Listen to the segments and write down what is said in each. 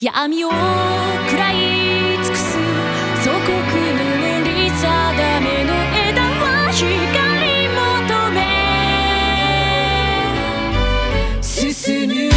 闇を食らい尽くす祖国の塗り定めの枝は光求め進む。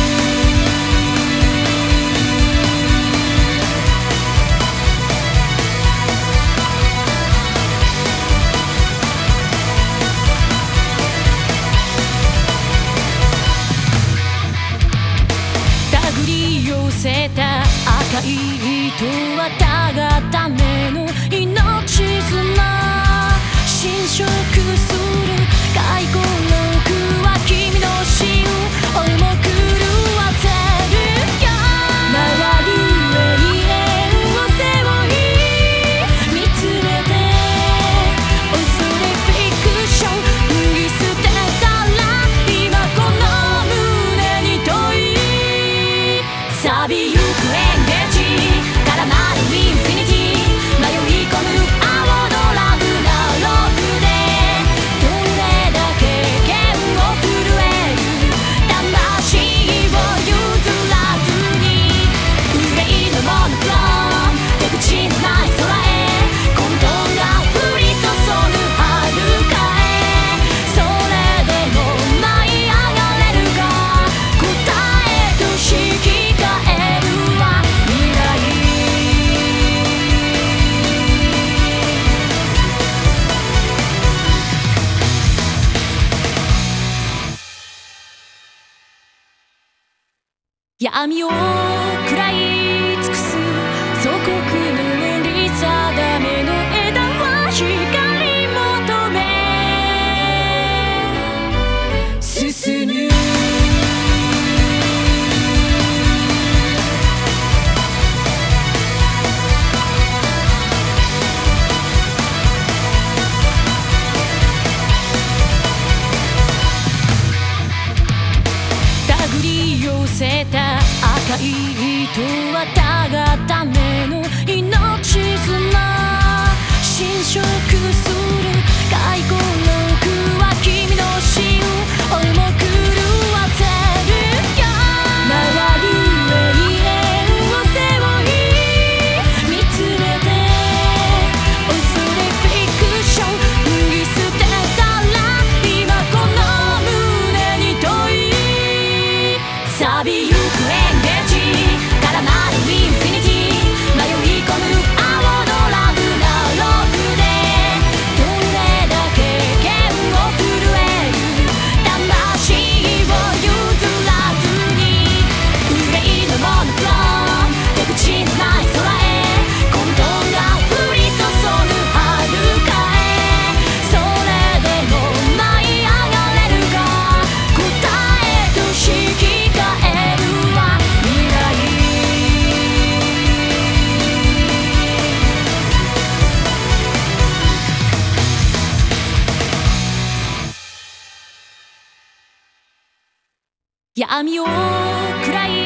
手繰り寄せた赤い糸はたがための命綱侵食する回顧録は君の死を重く狂わせるよ。回る永遠を背負い見つめて恐れフィクション脱ぎ捨てたら今この胸に問い錆びゆく演芸絡まるインフィニティ迷い込む青のラグナロクでどれだけ剣を震える魂を譲らずに憂いのモノクローン出口のない空へ混沌が降り注ぐ遥かへそれでも舞い上がれるか答えと引き換えるわ未来。闇を食らい尽くす祖国の塗り定めの枝は光求め進む。手繰り寄せた赤い糸はたがための命綱侵食する回顧録は君の死を重く狂わせるよ。回る永遠を背負い見つめて恐れフィクション脱ぎ捨てたら今この胸に問い錆びゆく演芸絡まるインフィニティ迷い込む青のラグナロクでどれだけ剣を震える魂を譲らずに憂いのモノクローン出口のない空へ混沌が降り注ぐ遥かへそれでも舞い上がれるか答えと引き換えるわ未来。闇を食らい